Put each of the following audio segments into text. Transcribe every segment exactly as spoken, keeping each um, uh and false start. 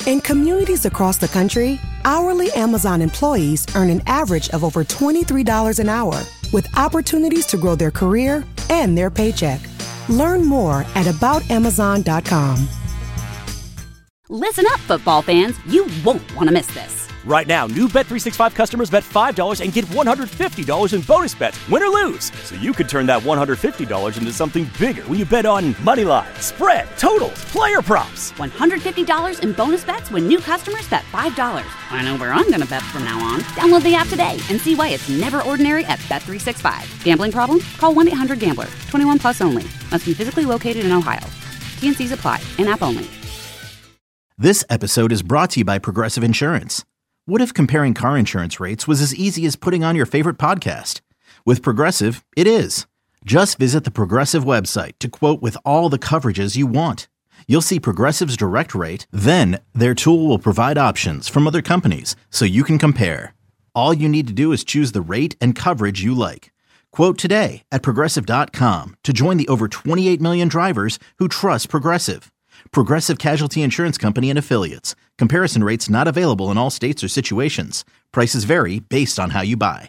In communities across the country, hourly Amazon employees earn an average of over twenty-three dollars an hour, with opportunities to grow their career and their paycheck. Learn more at about amazon dot com. Listen up, football fans. You won't want to miss this. Right now, new Bet three sixty-five customers bet five dollars and get one hundred fifty dollars in bonus bets, win or lose. So you could turn that one hundred fifty dollars into something bigger when you bet on money line, spread, totals, player props. one hundred fifty dollars in bonus bets when new customers bet five dollars. I know where I'm going to bet from now on. Download the app today and see why it's never ordinary at Bet three sixty-five. Gambling problem? Call one eight hundred gambler. twenty-one plus only. Must be physically located in Ohio. T N Cs apply. In-app only. This episode is brought to you by Progressive Insurance. What if comparing car insurance rates was as easy as putting on your favorite podcast? With Progressive, it is. Just visit the Progressive website to quote with all the coverages you want. You'll see Progressive's direct rate, then their tool will provide options from other companies so you can compare. All you need to do is choose the rate and coverage you like. Quote today at progressive dot com to join the over twenty-eight million drivers who trust Progressive. Progressive Casualty Insurance Company and Affiliates. Comparison rates not available in all states or situations. Prices vary based on how you buy.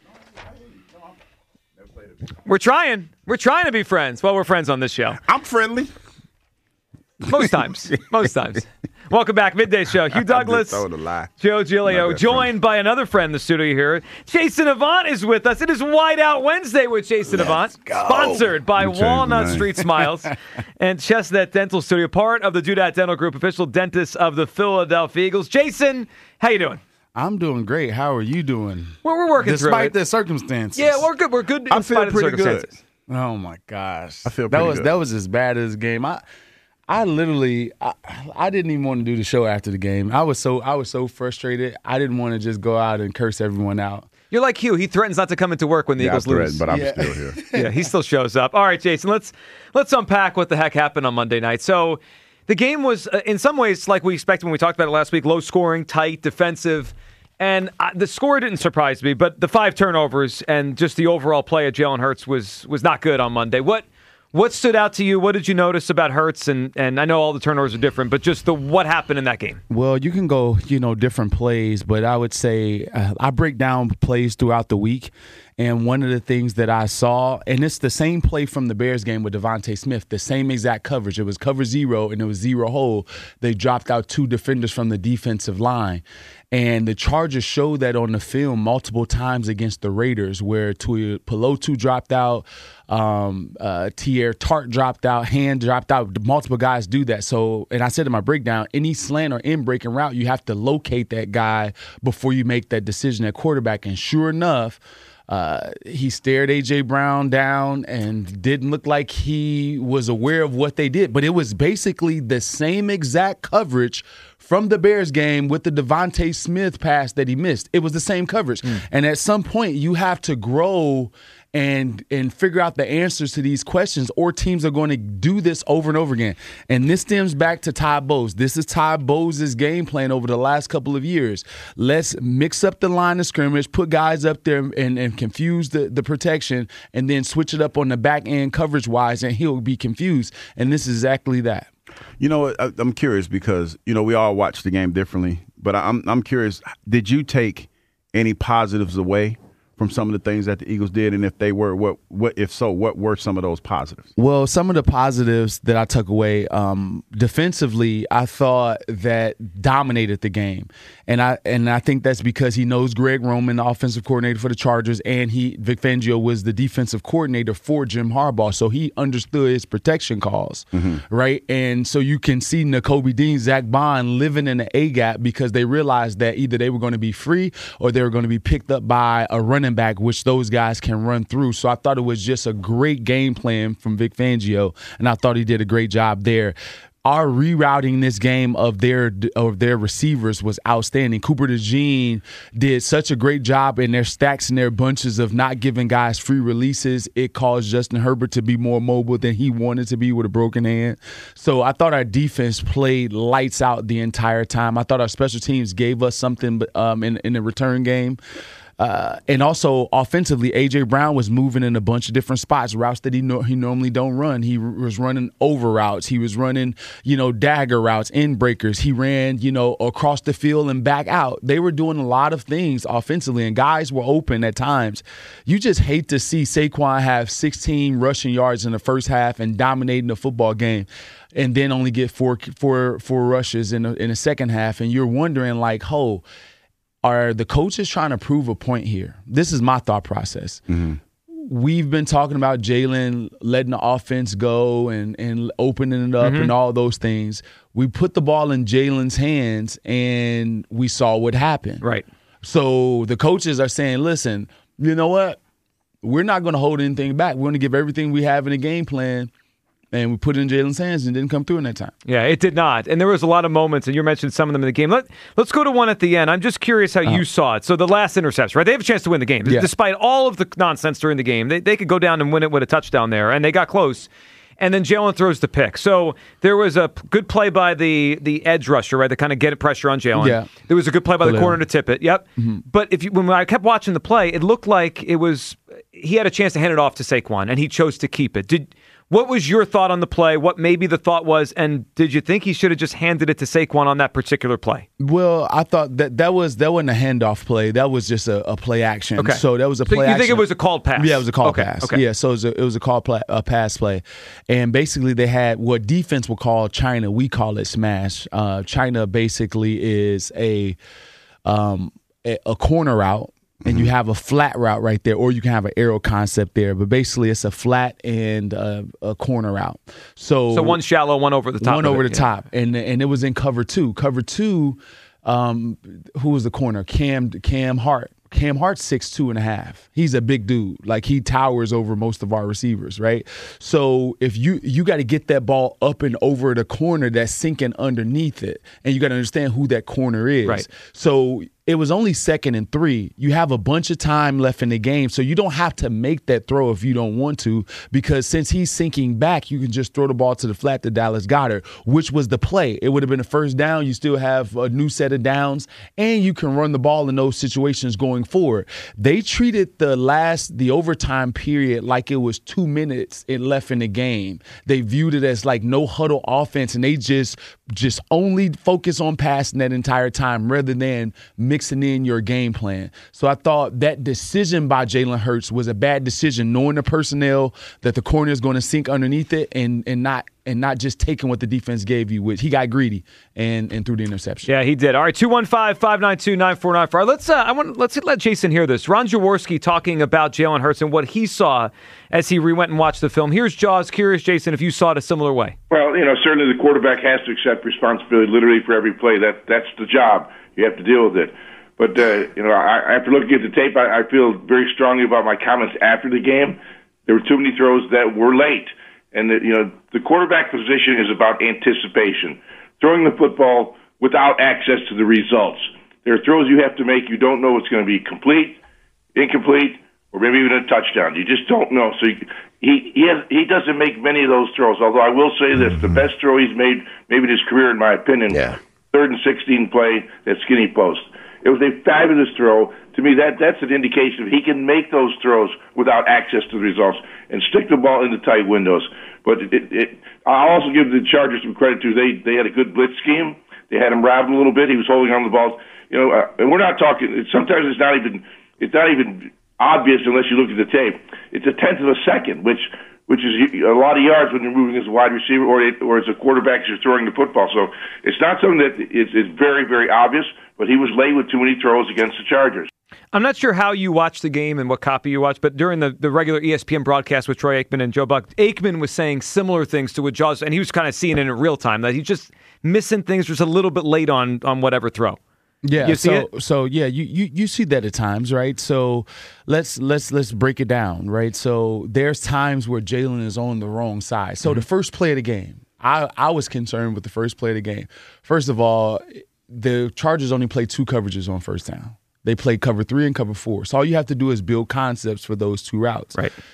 We're trying. We're trying to be friends. Well, we're friends on this show. I'm friendly. Most times. Most times. Welcome back. Midday Show. Hugh Douglas, Joe Giglio, joined by another friend in the studio here. Jason Avant is with us. It is Whiteout Wednesday with Jason Avant, sponsored by Walnut Street Smiles and Chestnut Dental Studio, part of the Dudat Dental Group, official dentist of the Philadelphia Eagles. Jason, how you doing? I'm doing great. How are you doing? Well, we're working Despite through it. Despite the circumstances. Yeah, we're good. We're good in I feel spite of the pretty circumstances. Good. Oh, my gosh. I feel that pretty was good. That was as bad as the game. I I literally, I, I didn't even want to do the show after the game. I was so I was so frustrated. I didn't want to just go out and curse everyone out. You're like Hugh. He threatens not to come into work when the yeah, Eagles I lose. But I'm Yeah. still here. Yeah, he still shows up. All right, Jason, let's let's unpack what the heck happened on Monday night. So the game was, uh, in some ways, like we expected when we talked about it last week, low scoring, tight, defensive. And uh, the score didn't surprise me, but the five turnovers and just the overall play of Jalen Hurts was was not good on Monday. What what stood out to you? What did you notice about Hurts? And, and I know all the turnovers are different, but just the what happened in that game? Well, you can go, you know, different plays, but I would say uh, I break down plays throughout the week. And one of the things that I saw, and it's the same play from the Bears game with Devontae Smith, the same exact coverage. It was cover zero, and it was zero hole. They dropped out two defenders from the defensive line. And the Chargers showed that on the film multiple times against the Raiders, where Pelotu dropped out, um, uh, Tier Tart dropped out, Hand dropped out. Multiple guys do that. So, and I said in my breakdown, any slant or in breaking route, you have to locate that guy before you make that decision at quarterback. And sure enough, Uh, he stared A J. Brown down and didn't look like he was aware of what they did. But it was basically the same exact coverage from the Bears game with the Devontae Smith pass that he missed. It was the same coverage. Mm. And at some point, you have to grow and and figure out the answers to these questions, or teams are going to do this over and over again. And this stems back to Todd Bowles. This is Todd Bowles' game plan over the last couple of years. Let's mix up the line of scrimmage, put guys up there and, and confuse the, the protection, and then switch it up on the back end coverage-wise, and he'll be confused. And this is exactly that. You know, I, I'm curious because, you know, we all watch the game differently, but I'm I'm curious, did you take any positives away from some of the things that the Eagles did, and if they were, what, what if so, what were some of those positives? Well, some of the positives that I took away, um, defensively, I thought that dominated the game, and I and I think that's because he knows Greg Roman, the offensive coordinator for the Chargers, and he Vic Fangio was the defensive coordinator for Jim Harbaugh, so he understood his protection calls, mm-hmm. right? And so you can see Nakobe Dean, Zach Bond living in the A gap because they realized that either they were going to be free or they were going to be picked up by a running back, which those guys can run through. So I thought it was just a great game plan from Vic Fangio, and I thought he did a great job there. Our rerouting this game of their of their receivers was outstanding. Cooper DeJean did such a great job in their stacks and their bunches of not giving guys free releases. It caused Justin Herbert to be more mobile than he wanted to be with a broken hand. So I thought our defense played lights out the entire time. I thought our special teams gave us something um, in, in the return game. Uh, and also offensively, A J. Brown was moving in a bunch of different spots, routes that he no, he normally don't run. He r- was running over routes. He was running, you know, dagger routes, end breakers. He ran, you know, across the field and back out. They were doing a lot of things offensively, and guys were open at times. You just hate to see Saquon have sixteen rushing yards in the first half and dominating the football game, and then only get four four four rushes in the, in the second half, and you're wondering like, oh. Are the coaches trying to prove a point here? This is my thought process. Mm-hmm. We've been talking about Jalen letting the offense go and, and opening it up mm-hmm. and all those things. We put the ball in Jalen's hands, and we saw what happened. Right. So the coaches are saying, listen, you know what? We're not going to hold anything back. We're going to give everything we have in the game plan. And we put it in Jalen's hands and didn't come through in that time. Yeah, it did not. And there was a lot of moments, and you mentioned some of them in the game. Let, let's go to one at the end. I'm just curious how uh-huh. you saw it. So the last interception, right? They have a chance to win the game. Yeah. Despite all of the nonsense during the game, they, they could go down and win it with a touchdown there, and they got close. And then Jalen throws the pick. So there was a good play by the the edge rusher, right, to kind of get pressure on Jalen. Yeah. There was a good play by the corner to tip it. Yep. Mm-hmm. But if you, when I kept watching the play, it looked like it was he had a chance to hand it off to Saquon, and he chose to keep it. Did What was your thought on the play? What maybe the thought was, and did you think he should have just handed it to Saquon on that particular play? Well, I thought that that was that wasn't a handoff play. That was just a, a play action. Okay. So that was a so play you action. think it was a called pass? Yeah, it was a called okay. pass. Okay. Yeah, so it was a, it was a called play, a pass play. And basically they had what defense would call China. We call it smash. Uh, China basically is a, um, a, a corner route. And you have a flat route right there, or you can have an arrow concept there. But basically, it's a flat and uh, a corner route. So, so one shallow, one over the top. One over it, the yeah. top, and and it was in cover two. Cover two, um, who was the corner? Cam Cam Hart. Cam Hart's six two and a half. He's a big dude. Like, he towers over most of our receivers, right? So if you you got to get that ball up and over the corner that's sinking underneath it, and you got to understand who that corner is. Right. So it was only second and three. You have a bunch of time left in the game, so you don't have to make that throw if you don't want to, because since he's sinking back, you can just throw the ball to the flat to Dallas Goedert, which was the play. It would have been a first down. You still have a new set of downs, and you can run the ball in those situations going forward. They treated the last, the overtime period like it was two minutes left in the game. They viewed it as like no huddle offense, and they just just only focus on passing that entire time rather than mixing in your game plan. So I thought that decision by Jalen Hurts was a bad decision, knowing the personnel that the corner is going to sink underneath it and and not and not just taking what the defense gave you, which he got greedy and, and threw the interception. Yeah, he did. All right, two one five, five nine two, nine four nine four. Let's uh, I want let's let Jason hear this. Ron Jaworski talking about Jalen Hurts and what he saw as he re went and watched the film. Here's Jaws. Curious, Jason, if you saw it a similar way. Well, you know, certainly the quarterback has to accept responsibility literally for every play. That that's the job. You have to deal with it. But uh, you know, I, after looking at the tape, I, I feel very strongly about my comments after the game. There were too many throws that were late. And, the, you know, the quarterback position is about anticipation, throwing the football without access to the results. There are throws you have to make. You don't know it's going to be complete, incomplete, or maybe even a touchdown. You just don't know. So you, he he, has, he doesn't make many of those throws, although I will say this, the best throw he's made maybe in his career, in my opinion, yeah. third and sixteen play, that skinny post. It was a fabulous throw. To me, that that's an indication of he can make those throws without access to the results and stick the ball into tight windows. But it, it, it, I'll also give the Chargers some credit, too. They they had a good blitz scheme. They had him rattled a little bit. He was holding on to the balls. You know, uh, and we're not talking. Sometimes it's not even it's not even obvious unless you look at the tape. It's a tenth of a second, which which is a lot of yards when you're moving as a wide receiver or it, or as a quarterback as you're throwing the football. So it's not something that is, is very, very obvious, but he was late with too many throws against the Chargers. I'm not sure how you watched the game and what copy you watched, but during the, the regular E S P N broadcast with Troy Aikman and Joe Buck, Aikman was saying similar things to what Jaws, and he was kind of seeing it in real time, that he's just missing things just a little bit late on, on whatever throw. Yeah, you see so it? so yeah, you, you you see that at times, right? So let's let's let's break it down, right? So there's times where Jalen is on the wrong side. So mm-hmm. the first play of the game, I I was concerned with the first play of the game. First of all, the Chargers only play two coverages on first down. They play cover three and cover four. So all you have to do is build concepts for those two routes. Right.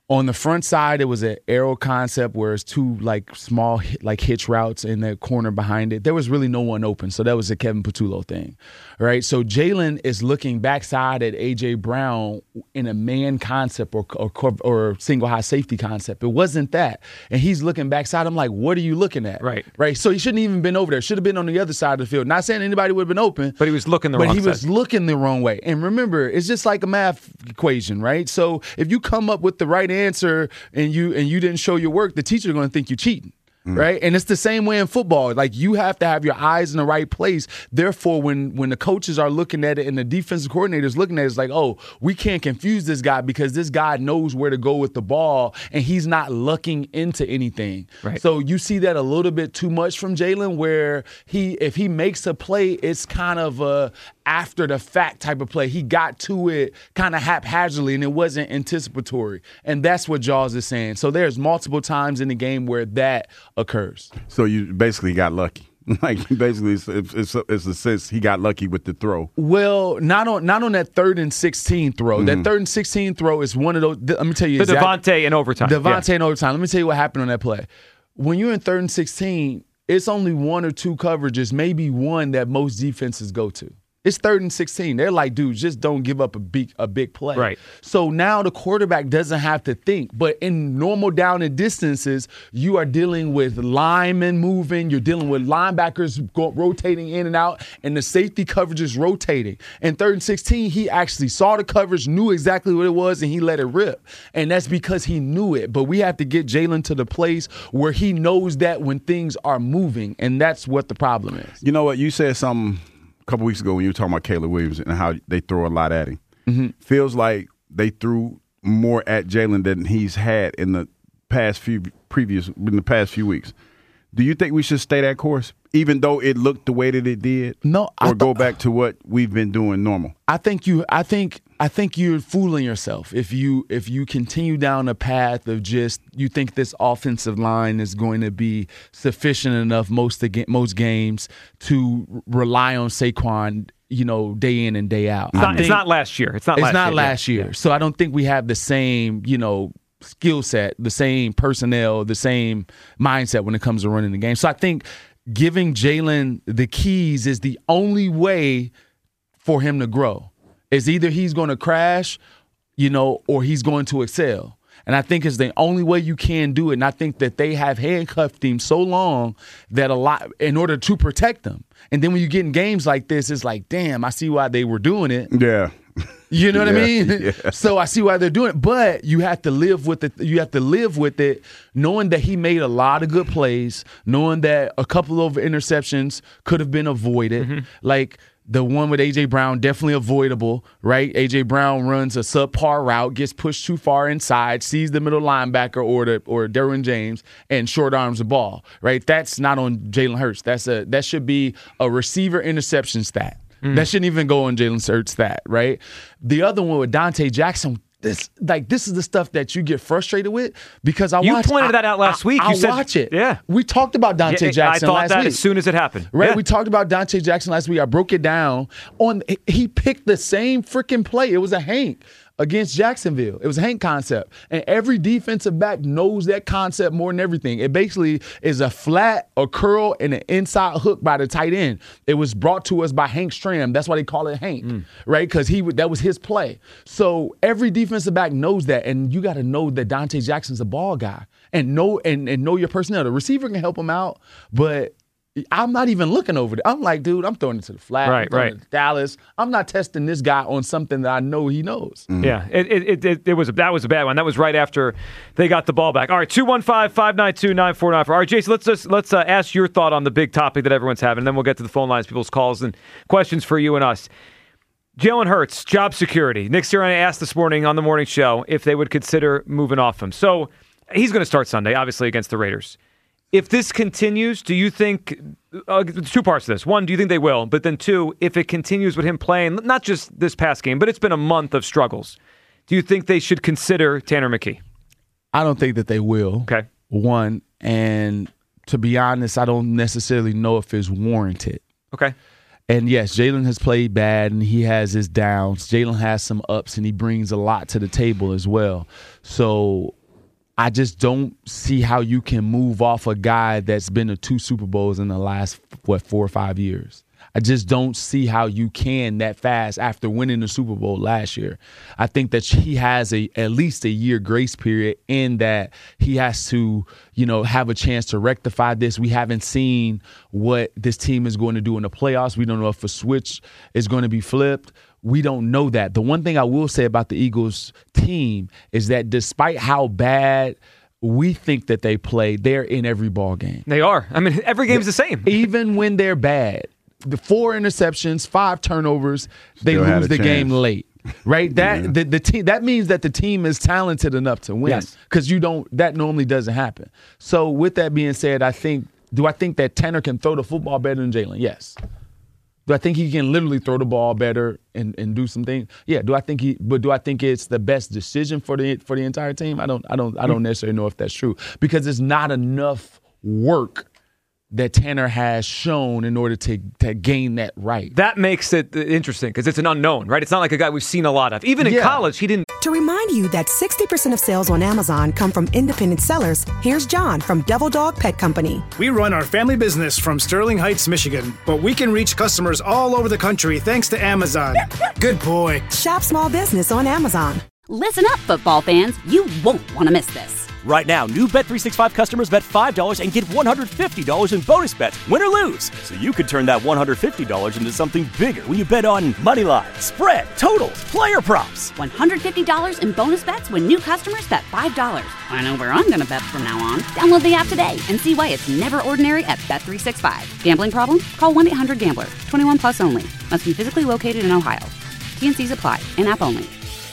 On the front side, it was an arrow concept where it's two like small like hitch routes in the corner behind it. There was really no one open, so that was a Kevin Patullo thing, right? So Jalen is looking backside at A J Brown in a man concept or or, or single high safety concept. It wasn't that, and he's looking backside. I'm like, what are you looking at? Right, right. So he shouldn't even been over there. Should have been on the other side of the field. Not saying anybody would have been open, but he was looking the but wrong he side. was looking the wrong way. And remember, it's just like a math equation, right? So if you come up with the right answer and you and you didn't show your work, the teacher's going to think you're cheating. Mm. Right? And it's the same way in football. Like, you have to have your eyes in the right place. Therefore, when when the coaches are looking at it and the defensive coordinators looking at it, it's like, oh, we can't confuse this guy because this guy knows where to go with the ball and he's not lucking into anything. Right. So you see that a little bit too much from Jalen, where he if he makes a play, it's kind of a after the fact type of play. He got to it kind of haphazardly and it wasn't anticipatory. And that's what Jaws is saying. So there's multiple times in the game where that occurs. So you basically got lucky. Like, basically, it's, it's, it's a sense he got lucky with the throw. Well, not on not on that third and sixteen throw. Mm-hmm. That third and sixteen throw is one of those. Let me tell you. The exactly, Devontae in overtime. Devontae yeah. in overtime. Let me tell you what happened on that play. When you're in third and sixteen, it's only one or two coverages, maybe one that most defenses go to. It's third and sixteen. They're like, dude, just don't give up a big a big play. Right. So now the quarterback doesn't have to think. But in normal down and distances, you are dealing with linemen moving. You're dealing with linebackers go, rotating in and out, and the safety coverage is rotating. In third and sixteen, he actually saw the coverage, knew exactly what it was, and he let it rip. And that's because he knew it. But we have to get Jalen to the place where he knows that when things are moving, and that's what the problem is. You know what? You said something a couple weeks ago when you were talking about Caleb Williams and how they throw a lot at him. Mm-hmm. Feels like they threw more at Jalen than he's had in the past few previous in the past few weeks. Do you think we should stay that course, even though it looked the way that it did? No, or I th- go back to what we've been doing normal? I think you. I think. I think you're fooling yourself if you if you continue down a path of just you think this offensive line is going to be sufficient enough most the, most games to rely on Saquon, you know, day in and day out. It's, not, think, it's not last year. It's not. It's last not year, last yeah. year. Yeah. So I don't think we have the same, you know, skill set, the same personnel, the same mindset when it comes to running the game. So I think giving Jalen the keys is the only way for him to grow. Is either he's going to crash, you know, or he's going to excel. And I think it's the only way you can do it. And I think that they have handcuffed him so long that a lot in order to protect him. And then when you get in games like this, it's like, damn, I see why they were doing it. Yeah. You know what yeah, I mean? Yeah. So I see why they're doing it. But you have to live with it. You have to live with it, knowing that he made a lot of good plays, knowing that a couple of interceptions could have been avoided. Mm-hmm. Like, the one with A J Brown, definitely avoidable, right? A J Brown runs a subpar route, gets pushed too far inside, sees the middle linebacker or the, or Derwin James, and short arms the ball, right? That's not on Jalen Hurts. That's a that should be a receiver interception stat. Mm. That shouldn't even go on Jalen Hurts stat, right? The other one with Dante Jackson. This like this is the stuff that you get frustrated with because I you watch, pointed I, that out last I, week. I, You I said, watch it. Yeah, we talked about Dante yeah, Jackson I thought last that week as soon as it happened. Right, yeah. we talked about Dante Jackson last week. I broke it down on. He picked the same freaking play. It was a Hank against Jacksonville. It was a Hank concept, and every defensive back knows that concept more than everything. It basically is a flat, a curl, and an inside hook by the tight end. It was brought to us by Hank Stram. That's why they call it Hank, mm. right? Because he that was his play. So every defensive back knows that, and you got to know that Dante Jackson's a ball guy, and know and, and know your personnel. The receiver can help him out, but I'm not even looking over it. I'm like, dude, I'm throwing it to the flat. Right, I'm throwing right. it to Dallas. I'm not testing this guy on something that I know he knows. Mm. Yeah, it, it it it was a, that was a bad one. That was right after they got the ball back. All right, two one five, five nine two, nine four nine four. All right, Jason, let's just let's uh, ask your thought on the big topic that everyone's having, and then we'll get to the phone lines, people's calls, and questions for you and us. Jalen Hurts, job security. Nick Sirianni asked this morning on the morning show if they would consider moving off him. So he's going to start Sunday, obviously, against the Raiders. If this continues, do you think uh, – there's two parts to this. One, do you think they will? But then two, if it continues with him playing, not just this past game, but it's been a month of struggles, do you think they should consider Tanner McKee? I don't think that they will. Okay. One, and to be honest, I don't necessarily know if it's warranted. Okay. And yes, Jalen has played bad and he has his downs. Jalen has some ups and he brings a lot to the table as well. So I just don't see how you can move off a guy that's been to two Super Bowls in the last, what, four or five years. I just don't see how you can that fast after winning the Super Bowl last year. I think that he has a at least a year grace period in that he has to, you know, have a chance to rectify this. We haven't seen what this team is going to do in the playoffs. We don't know if a switch is going to be flipped. We don't know that. The one thing I will say about the Eagles team is that despite how bad we think that they play, they're in every ball game. They are. I mean, every game's the same. Even when they're bad. The four interceptions, five turnovers, they Still lose the chance. game late. Right? That Yeah. the, the team that means that the team is talented enough to win. Yes. Because you don't that normally doesn't happen. So with that being said, I think do I think that Tanner can throw the football better than Jalen? Yes. Do I think he can literally throw the ball better and, and do some things? Yeah. Do I think he? But do I think it's the best decision for the for the entire team? I don't. I don't. I don't necessarily know if that's true because it's not enough work that Tanner has shown in order to to gain that right. That makes it interesting because it's an unknown, right? It's not like a guy we've seen a lot of. Even in Yeah. college, he didn't. To remind you that sixty percent of sales on Amazon come from independent sellers, here's John from Devil Dog Pet Company. We run our family business from Sterling Heights, Michigan, but we can reach customers all over the country thanks to Amazon. Good boy. Shop small business on Amazon. Listen up, football fans. You won't want to miss this. Right now, new Bet three sixty-five customers bet five dollars and get one hundred fifty dollars in bonus bets, win or lose. So you could turn that one hundred fifty dollars into something bigger when you bet on money line, spread, totals, player props. one hundred fifty dollars in bonus bets when new customers bet five dollars. I know where I'm going to bet from now on. Download the app today and see why it's never ordinary at Bet three sixty-five. Gambling problem? Call one eight hundred gambler. twenty-one plus only. Must be physically located in Ohio. T and C's apply. In-app only.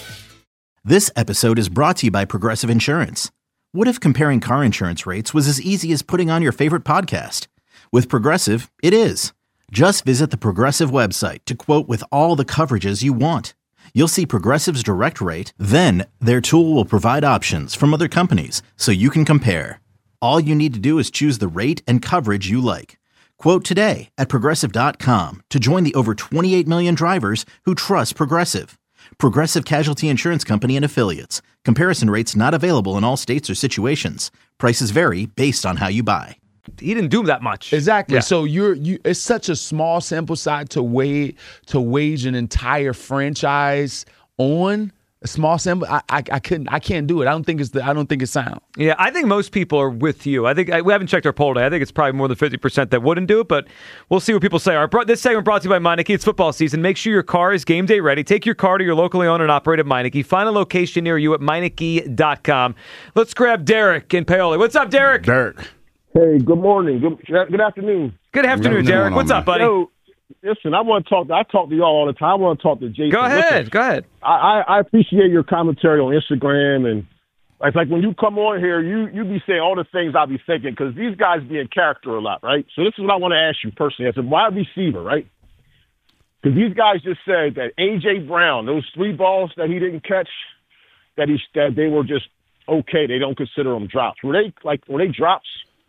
This episode is brought to you by Progressive Insurance. What if comparing car insurance rates was as easy as putting on your favorite podcast? With Progressive, it is. Just visit the Progressive website to quote with all the coverages you want. You'll see Progressive's direct rate, then their tool will provide options from other companies so you can compare. All you need to do is choose the rate and coverage you like. Quote today at Progressive dot com to join the over twenty-eight million drivers who trust Progressive. Progressive Casualty Insurance Company and Affiliates. Comparison rates not available in all states or situations. Prices vary based on how you buy. He didn't do that much. Exactly. Yeah. So you're you. It's such a small sample size to wage to wage an entire franchise on a small sample. I, I I couldn't. I can't do it. I don't think it's the. I don't think it's sound. Yeah, I think most people are with you. I think I, we haven't checked our poll today. I think it's probably more than fifty percent that wouldn't do it, but we'll see what people say. All right, this segment brought to you by Meineke. It's football season. Make sure your car is game day ready. Take your car to your locally owned and operated Meineke. Find a location near you at Meineke dot com. Let's grab Derek in Paoli. What's up, Derek? Derek. Hey, good morning. Good, good afternoon. Good afternoon, What's Derek. going on, What's up, man? buddy? Yo, listen, I want to talk. I talk to y'all all the time. I want to talk to Jason. Go ahead. Listen, Go ahead. I, I, I appreciate your commentary on Instagram, and it's like when you come on here, you you be saying all the things I be thinking because these guys be in character a lot, right? So this is what I want to ask you personally as a wide receiver, right? Because these guys just said that A J Brown, those three balls that he didn't catch, that he that they were just okay. They don't consider them drops. Were they like were they drops?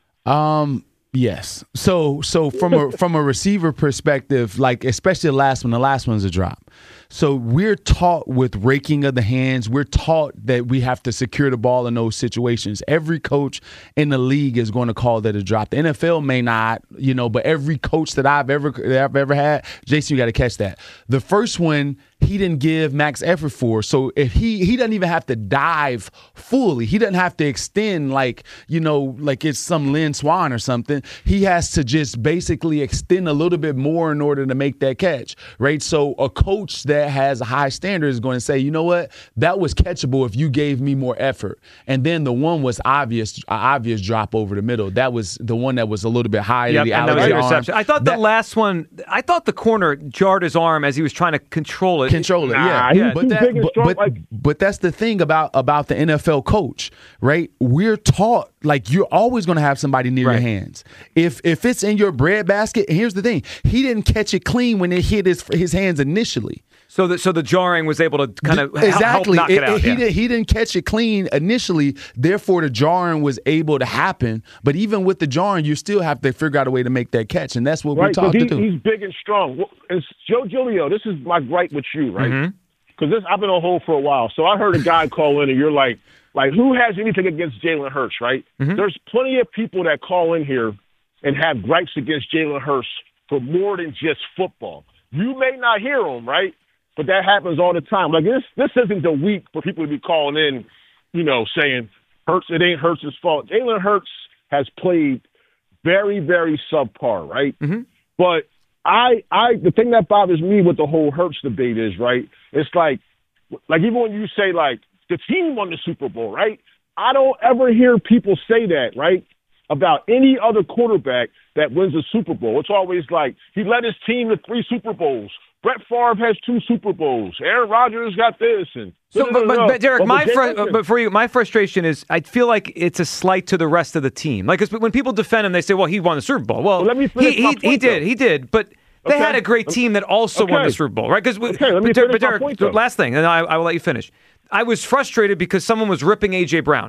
Um. Yes. So so from a from a receiver perspective, like especially the last one, the last one's a drop. So we're taught with raking of the hands, we're taught that we have to secure the ball in those situations. Every coach in the league is going to call that a drop. The N F L may not, you know, but every coach that I've ever that I've ever had, Jason, you got to catch that. The first one, he didn't give max effort for. So if he he doesn't even have to dive fully, he doesn't have to extend like, you know, like it's some Lynn Swan or something. He has to just basically extend a little bit more in order to make that catch, right? So a coach that has a high standard is going to say, you know what, that was catchable if you gave me more effort. And then the one was obvious, obvious drop over the middle. That was the one that was a little bit higher. Yep, the and that was Alexander interception. arm. I thought That- the last one, I thought the corner jarred his arm as he was trying to control it. Control it, Nah, yeah. he's yeah. too But, that, big and but, strong, but, like- but that's the thing about, about the N F L coach, right? We're taught, like, you're always going to have somebody near Right. your hands. If if it's in your breadbasket, and here's the thing, he didn't catch it clean when it hit his his hands initially. So the, so the jarring was able to kind of help exactly. knock it, out. he, yeah. did, he didn't catch it clean initially, therefore the jarring was able to happen. But even with the jarring, you still have to figure out a way to make that catch, and that's what we're Right, taught but to he, do. he's big and strong. Well, it's Joe Giglio, this is my gripe with you, right? Mm-hmm. because I've been on hold for a while. So I heard a guy call in, and you're like, like who has anything against Jalen Hurts, right? Mm-hmm. There's plenty of people that call in here and have gripes against Jalen Hurts for more than just football. You may not hear them, right? But that happens all the time. Like this, this isn't the week for people to be calling in, you know, saying Hurts, it ain't Hurts' fault. Jalen Hurts has played very, very subpar, right? Mm-hmm. But I, I, the thing that bothers me with the whole Hurts debate is, right, it's like, like even when you say, like, the team won the Super Bowl, right? I don't ever hear people say that, right, about any other quarterback that wins a Super Bowl. It's always like, he led his team to three Super Bowls. Brett Favre has two Super Bowls. Aaron Rodgers got this. And so, but, but, but Derek, but my fr- but for you, my frustration is I feel like it's a slight to the rest of the team. Like when people defend him, they say, "Well, he won the Super Bowl." Well, well let me finish he, my he, point, he did, though. he did, but they okay. had a great team that also okay. won the Super Bowl, right? Because okay, let me but, finish but Derek, my point, though. last thing, and I, I will let you finish. I was frustrated because someone was ripping A J Brown.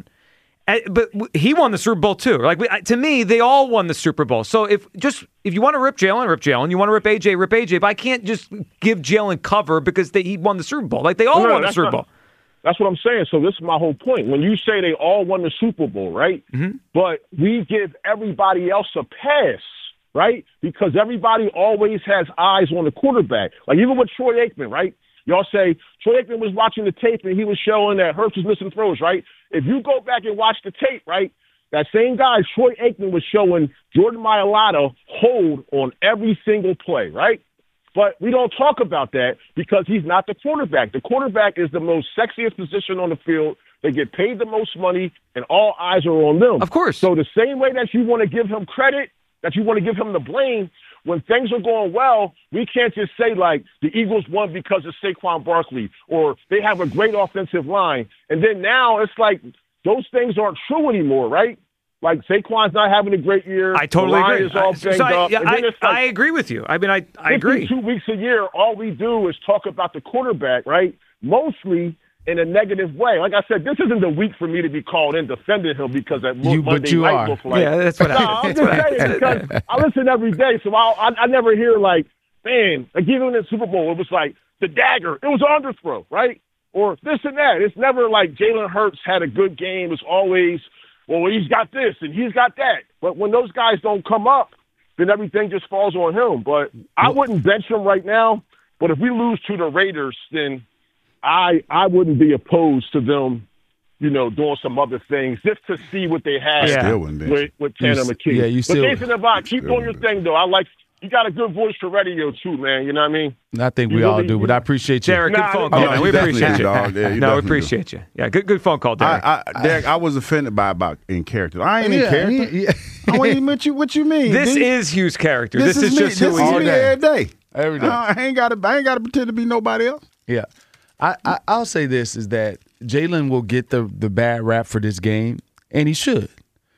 But he won the Super Bowl too. Like to me, they all won the Super Bowl. So if just if you want to rip Jalen, rip Jalen. You want to rip A J, rip A J. But I can't just give Jalen cover because they, he won the Super Bowl. Like they all no, no, won the Super not, Bowl. That's what I'm saying. So this is my whole point. When you say they all won the Super Bowl, right? Mm-hmm. But we give everybody else a pass, right? Because everybody always has eyes on the quarterback. Like even with Troy Aikman, right? Y'all say Troy Aikman was watching the tape and he was showing that Hurts was missing throws, right? If you go back and watch the tape, right, that same guy, Troy Aikman, was showing Jordan Mailata hold on every single play, right? But we don't talk about that because he's not the quarterback. The quarterback is the most sexiest position on the field. They get paid the most money, and all eyes are on them. Of course. So the same way that you want to give him credit, that you want to give him the blame, when things are going well, we can't just say, like, the Eagles won because of Saquon Barkley or they have a great offensive line. And then now it's like those things aren't true anymore, right? Like, Saquon's not having a great year. I totally the line agree. Is all so banged I, up. Yeah, and then I, it's like I agree with you. I mean, I, I agree. Two weeks a year, all we do is talk about the quarterback, right? Mostly in a negative way. Like I said, this isn't the week for me to be called in defending him because that you, Monday you night are. looked like. Yeah, that's what no, I I'm just saying because I listen every day, so I, I I never hear like, man, like even in the Super Bowl, it was like the dagger. It was an underthrow, right? Or this and that. It's never like Jalen Hurts had a good game. It's always, well, he's got this and he's got that. But when those guys don't come up, then everything just falls on him. But I wouldn't bench him right now. But if we lose to the Raiders, then I I wouldn't be opposed to them, you know, doing some other things just to see what they have yeah. with, with Tanner you, McKee. Yeah, you but still, Jason Avant, keep doing your thing, though. I like you got a good voice for radio, too, man. You know what I mean? I think you we really, all do, but I appreciate you. Derek, good nah, phone nah, call, nah, man. We appreciate you. Dog. Yeah, you no, we definitely appreciate do. you. Yeah, good good phone call, Derek. I, I, Derek, I was offended by about in character. I ain't yeah, in character. Yeah, yeah. what, you, what, you, what you mean? This dude? is Hugh's character. This, this is, is just me. who This he is is. me every day. Every day. I ain't got to. I ain't got to pretend to be nobody else. Yeah. I, I, I'll say this is that Jalen will get the, the bad rap for this game, and he should.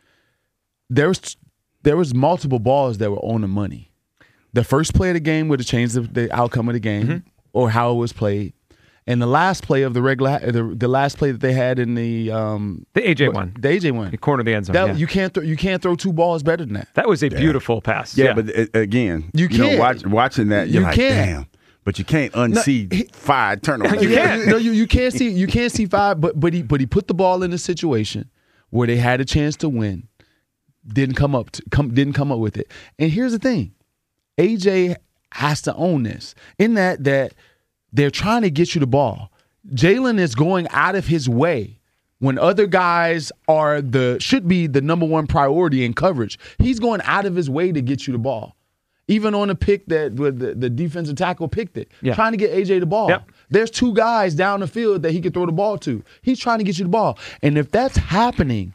There was, there was multiple balls that were on the money. The first play of the game would have changed the, the outcome of the game mm-hmm. or how it was played. And the last play of the regular, the, the last play that they had in the um, the A J one, the A J one, the corner of the end zone. That, yeah. You can't th- you can't throw two balls better than that. That was a yeah. beautiful pass. Yeah, yeah. but uh, again, you, you can't. know, watch, watching that, you're you like, can't. damn. But you can't unsee no, five turnovers. You can't. No, you, you can't see you can't see five. But but he but he put the ball in a situation where they had a chance to win. Didn't come up to, come didn't come up with it. And here's the thing, A J has to own this in that that they're trying to get you the ball. Jalen is going out of his way when other guys are the should be the number one priority in coverage. He's going out of his way to get you the ball. Even on a pick that the, the defensive tackle picked it, yeah. trying to get A J the ball. Yep. There's two guys down the field that he can throw the ball to. He's trying to get you the ball. And if that's happening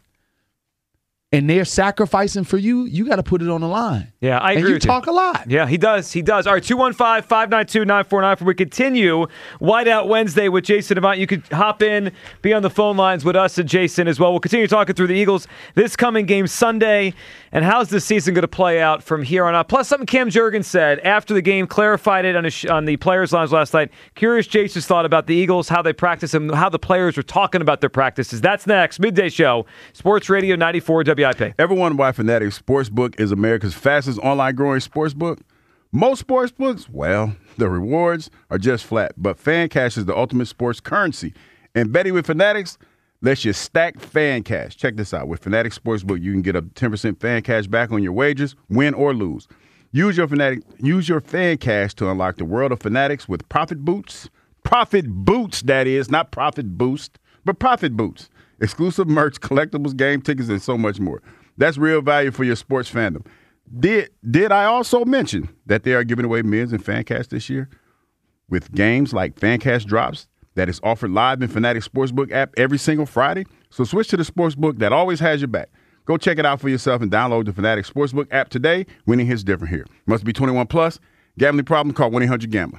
and they're sacrificing for you, you got to put it on the line. Yeah, I agree and you with talk you. a lot. Yeah, he does. He does. All right, two one five, five nine two, nine four nine four. We continue Whiteout Wednesday with Jason Avant. You could hop in, be on the phone lines with us and Jason as well. We'll continue talking through the Eagles this coming game Sunday and how's this season going to play out from here on out. Plus, something Cam Jurgens said after the game, clarified it on, his, on the players' lounge last night. Curious Jason's thought about the Eagles, how they practice and how the players are talking about their practices. That's next. Midday Show, Sports Radio ninety-four W I P. Everyone, Y Fanatic Sportsbook is America's fastest online growing sportsbook. Most sports books, well, the rewards are just flat, but Fan Cash is the ultimate sports currency. And betting with Fanatics lets you stack Fan Cash. Check this out. With Fanatics Sportsbook, you can get up to ten percent Fan Cash back on your wagers, win or lose. Use your Fanatic, use your Fan Cash to unlock the world of Fanatics with Profit Boots. Profit Boots, that is, not Profit Boost, but Profit Boots. Exclusive merch, collectibles, game tickets, and so much more. That's real value for your sports fandom. Did did I also mention that they are giving away millions in Fan Cash this year with games like Fan Cash Drops that is offered live in Fanatics Sportsbook app every single Friday? So switch to the sportsbook that always has your back. Go check it out for yourself and download the Fanatics Sportsbook app today. Winning hits different here. Must be twenty-one plus. Gambling problem? Call one eight hundred gambler.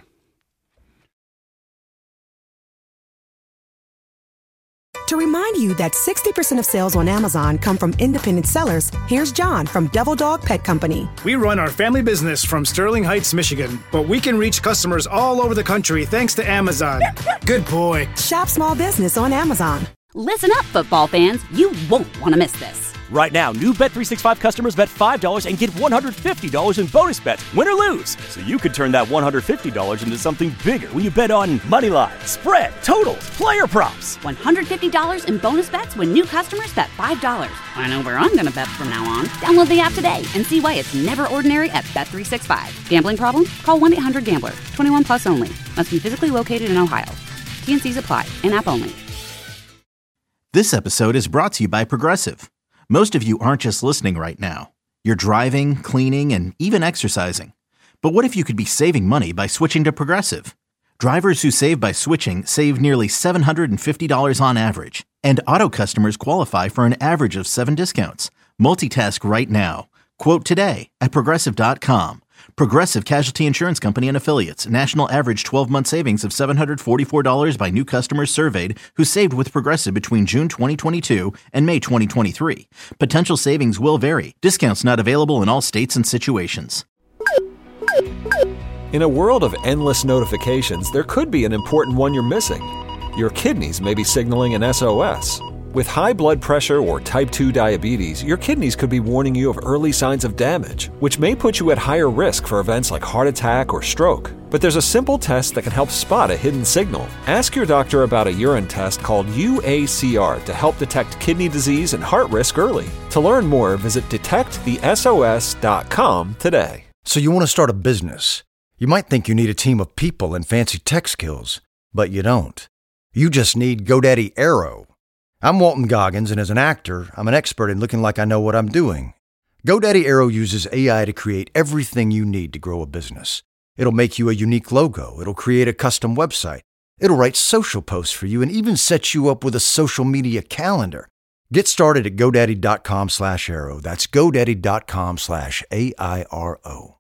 To remind you that sixty percent of sales on Amazon come from independent sellers, here's John from Devil Dog Pet Company. We run our family business from Sterling Heights, Michigan, but we can reach customers all over the country thanks to Amazon. Good boy. Shop small business on Amazon. Listen up, football fans. You won't want to miss this. Right now, new Bet three sixty-five customers bet five dollars and get one hundred fifty dollars in bonus bets, win or lose. So you could turn that one hundred fifty dollars into something bigger when you bet on money line, spread, totals, player props. one hundred fifty dollars in bonus bets when new customers bet five dollars. I know where I'm going to bet from now on. Download the app today and see why it's never ordinary at Bet three sixty-five. Gambling problem? Call one eight hundred gambler. twenty-one plus only. Must be physically located in Ohio. T and C's apply. In-app only. This episode is brought to you by Progressive. Most of you aren't just listening right now. You're driving, cleaning, and even exercising. But what if you could be saving money by switching to Progressive? Drivers who save by switching save nearly seven hundred fifty dollars on average. And auto customers qualify for an average of seven discounts. Multitask right now. Quote today at Progressive dot com. Progressive Casualty Insurance Company and Affiliates. National average twelve-month savings of seven hundred forty-four dollars by new customers surveyed who saved with Progressive between June twenty twenty-two and May twenty twenty-three. Potential savings will vary. Discounts not available in all states and situations. In a world of endless notifications, there could be an important one you're missing. Your kidneys may be signaling an S O S. With high blood pressure or type two diabetes, your kidneys could be warning you of early signs of damage, which may put you at higher risk for events like heart attack or stroke. But there's a simple test that can help spot a hidden signal. Ask your doctor about a urine test called U A C R to help detect kidney disease and heart risk early. To learn more, visit detect the S O S dot com today. So you want to start a business. You might think you need a team of people and fancy tech skills, but you don't. You just need GoDaddy Aero. I'm Walton Goggins, and as an actor, I'm an expert in looking like I know what I'm doing. GoDaddy Aero uses A I to create everything you need to grow a business. It'll make you a unique logo. It'll create a custom website. It'll write social posts for you and even set you up with a social media calendar. Get started at GoDaddy dot com slash Aero. That's GoDaddy dot com slash A I R O.